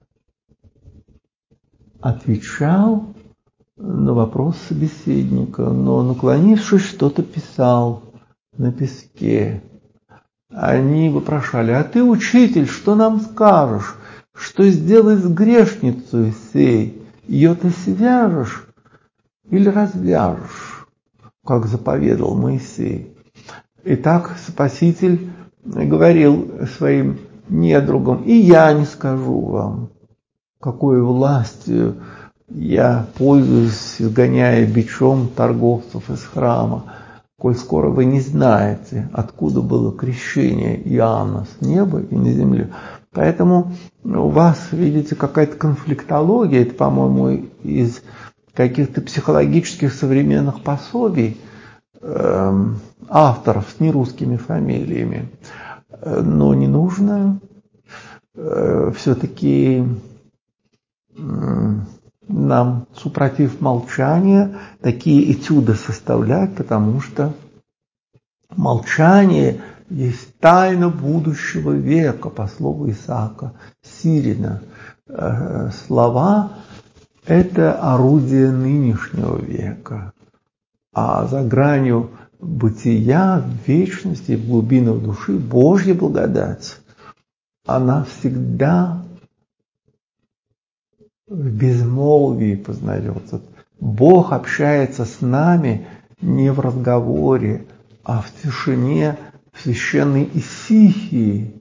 отвечал на вопрос собеседника, но, наклонившись, что-то писал на песке. Они вопрошали: а ты, учитель, что нам скажешь? Что сделай с грешницей сей? Ее ты свяжешь или развяжешь, как заповедал Моисей? Итак, Спаситель говорил своим недругам: и я не скажу вам, какой властью я пользуюсь, изгоняя бичом торговцев из храма, коль скоро вы не знаете, откуда было крещение Иоанна, с неба и на земле. Поэтому у вас, видите, какая-то конфликтология, это, по-моему, из каких-то психологических современных пособий э, авторов с нерусскими фамилиями. Но не нужно э, все-таки э, нам, супротив молчания, такие этюды составлять, потому что молчание есть тайна будущего века, по слову Исаака Сирина. Слова – это орудие нынешнего века, а за гранью бытия, в вечности, в глубинах души Божья благодать, она всегда в безмолвии познается. Бог общается с нами не в разговоре, а в тишине, в священной исихии.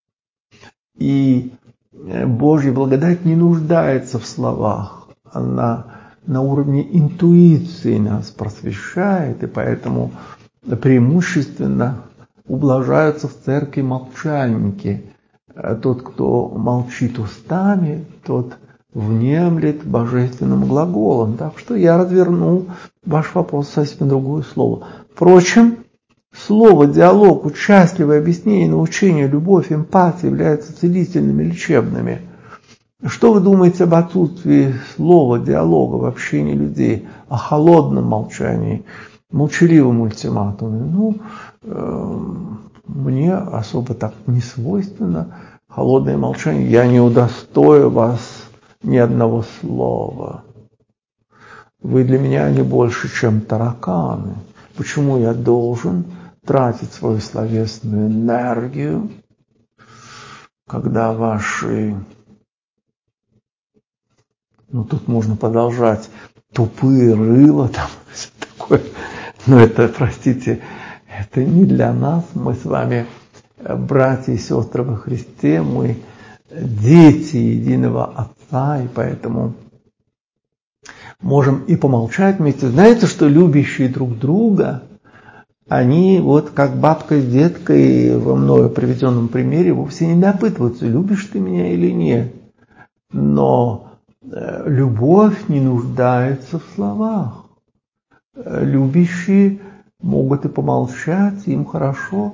И Божья благодать не нуждается в словах. Она на уровне интуиции нас просвещает, и поэтому преимущественно ублажаются в церкви молчальники. Тот, кто молчит устами, тот внемлет божественным глаголом. Так что я развернул ваш вопрос совсем другое слово. Впрочем, слово, диалог, участливое объяснение, научение, любовь, эмпатия являются целительными, лечебными. Что вы думаете об отсутствии слова, диалога в общении людей, о холодном молчании, молчаливом ультиматуме? Ну, э, мне особо так не свойственно холодное молчание. Я не удостою вас ни одного слова. Вы для меня не больше, чем тараканы. Почему я должен тратить свою словесную энергию, когда ваши, ну тут можно продолжать, тупые рыла, там все такое, но это, простите, это не для нас. Мы с вами братья и сестры во Христе, мы дети единого Отца, и поэтому можем и помолчать вместе. Знаете, что любящие друг друга, они вот как бабка с деткой во мною приведенном примере вовсе не допытываются, любишь ты меня или нет. Но любовь не нуждается в словах. Любящие могут и помолчать, им хорошо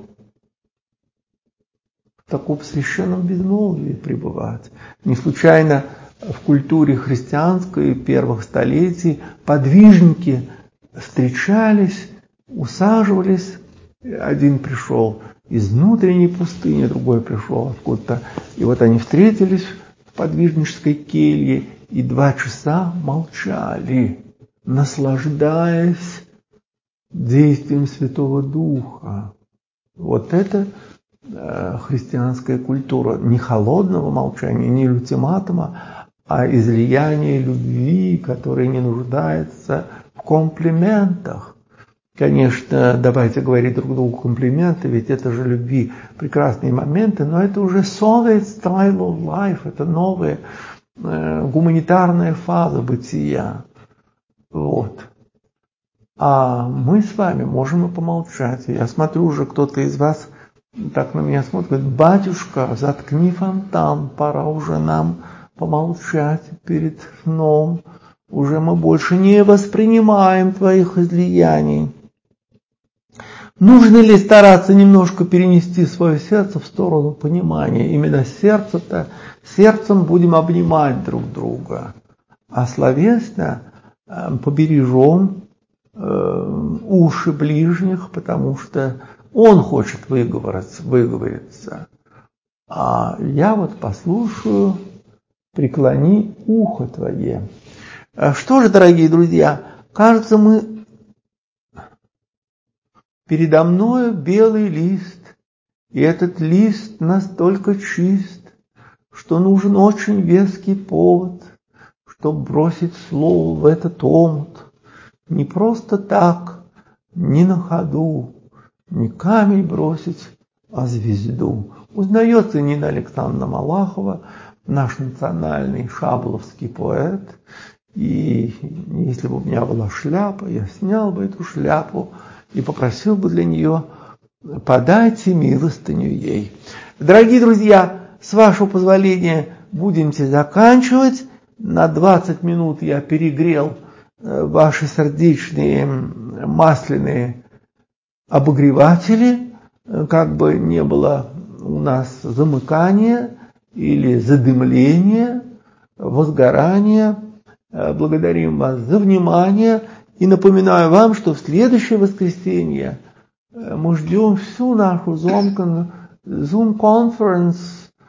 в таком священном безмолвии пребывать. Не случайно в культуре христианской первых столетий подвижники встречались, усаживались. Один пришел из внутренней пустыни, другой пришел откуда-то. И вот они встретились в подвижнической келье и два часа молчали, наслаждаясь действием Святого Духа. Вот это э, христианская культура. Не холодного молчания, не ультиматума, а излияние любви, которое не нуждается в комплиментах. Конечно, давайте говорить друг другу комплименты, ведь это же любви прекрасные моменты, но это уже Soviet style of life, это новая э, гуманитарная фаза бытия. Вот. А мы с вами можем и помолчать. Я смотрю, уже кто-то из вас так на меня смотрит, говорит: батюшка, заткни фонтан, пора уже нам помолчать перед сном. Уже мы больше не воспринимаем твоих излияний. Нужно ли стараться немножко перенести свое сердце в сторону понимания? Именно сердце-то, сердцем будем обнимать друг друга, а словесно э, побережем э, уши ближних, потому что он хочет выговориться, выговориться. А я вот послушаю, преклони ухо твое. Что же, дорогие друзья, кажется, мы передо мною белый лист, и этот лист настолько чист, что нужен очень веский повод, чтобы бросить слово в этот омут. Не просто так, не на ходу, не камень бросить, а звезду. Узнается Нина Александровна Малахова, наш национальный шабловский поэт. И если бы у меня была шляпа, я снял бы эту шляпу и попросил бы для нее: подайте милостыню ей. Дорогие друзья, с вашего позволения будемте заканчивать. На двадцать минут я перегрел ваши сердечные масляные обогреватели, как бы не было у нас замыкания или задымления, возгорания. Благодарим вас за внимание и напоминаю вам, что в следующее воскресенье мы ждем всю нашу Zoom Conference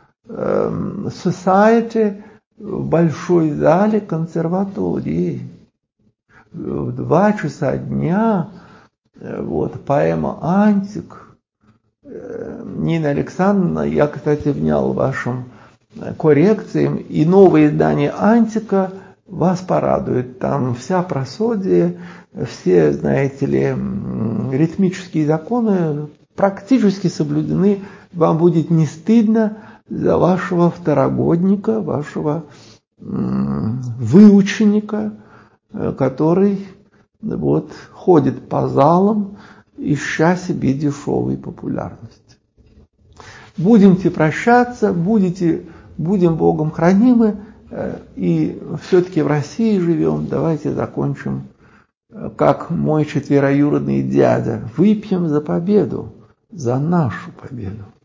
Society в большой зале консерватории. В два часа дня вот, поэма «Антик». Нина Александровна, я, кстати, внял вашим коррекциям, и новое издание «Антика» вас порадует. Там вся просодия, все, знаете ли, ритмические законы практически соблюдены. Вам будет не стыдно за вашего второгодника, вашего выученика, который вот, ходит по залам, ища себе дешевой популярности. Будемте прощаться, будете, будем Богом хранимы, и все-таки в России живем. Давайте закончим, как мой четвероюродный дядя: выпьем за победу, за нашу победу.